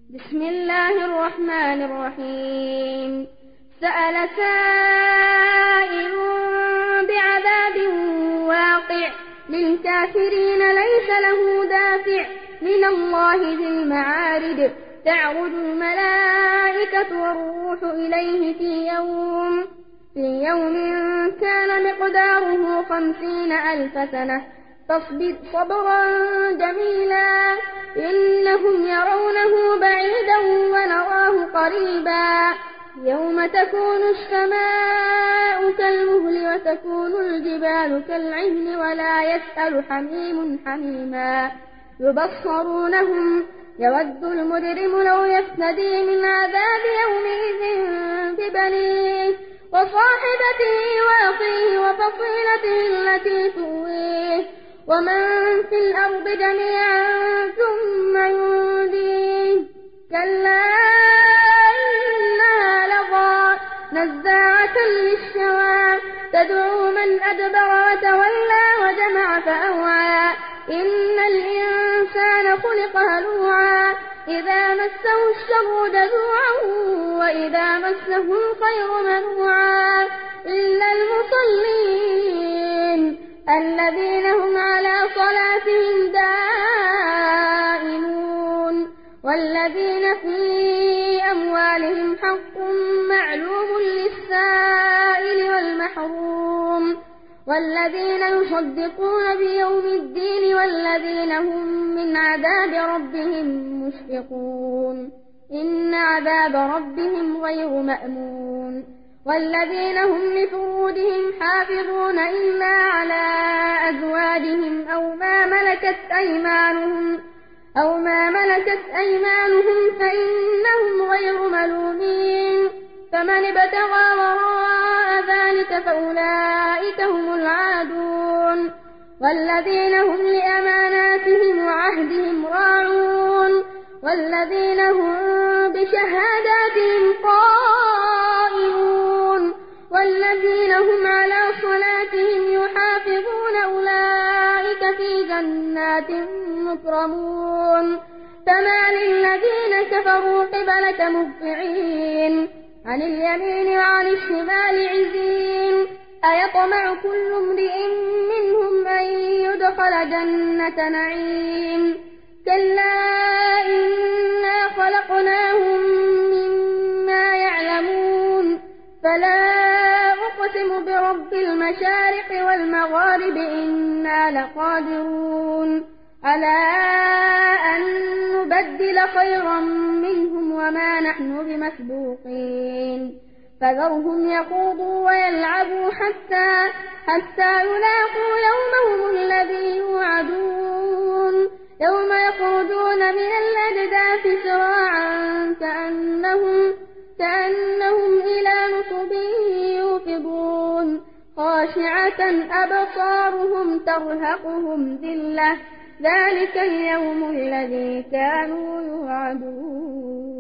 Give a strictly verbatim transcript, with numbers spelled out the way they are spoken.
بسم الله الرحمن الرحيم. سأل سائل بعذاب واقع للكافرين ليس له دافع من الله ذي المعارج تعرج الملائكة والروح إليه في يوم في يوم كان مقداره خمسين ألف سنة فاصبر صبرا جميلا إنهم يرونه بعيدا ونراه قريبا يوم تكون السماء كالمهل وتكون الجبال كالعهن ولا يسأل حميم حميما يبصرونهم يود المجرم لو يفتدي من عذاب يومئذ ببنيه وصاحبته وأخيه وفصيلته التي تؤويه ومن في الأرض جميعا ثم ينجيه كلا إنها لظى نزاعة للشوى تدعو من أدبر وتولى وجمع فأوعى إن الإنسان خلق هلوعا إذا مسه الشر جزوعا وإذا مسه الخير منوعا إلا المصلين الذين هم على صلاتهم دائمون والذين في أموالهم حق معلوم للسائل والمحروم والذين يصدقون بيوم الدين والذين هم من عذاب ربهم مشفقون إن عذاب ربهم غير مأمون والذين هم لفروجهم حافظون إلا على أزواجهم أو ما ملكت أيمانهم أو ما ملكت أيمانهم فإنهم غير ملومين فمن ابتغى وراء ذلك فأولئك هم العادون والذين هم لأماناتهم وعهدهم راعون والذين هم بشهاداتهم قائمون والذين هم على صلاتهم يحافظون أولئك في جنات مكرمون فما للذين كفروا قبلك مهطعين عن اليمين وعن الشمال عزين أيطمع كل امرئ منهم أن يدخل جنة نعيم كلا إنا خلقناهم مما يعلمون فلا أقسم برب المشارق والمغارب إنا لقادرون على أن نبدل خيرا منهم وما نحن بمسبوقين فذرهم يخوضوا ويلعبوا حتى حتى يلاقوا يومهم الذي يوعدون يوم يخرجون من الأجداث سراعا كأنهم كأنهم إلى نصب يوفضون خاشعة أبصارهم ترهقهم ذلة ذلك اليوم الذي كانوا يوعدون.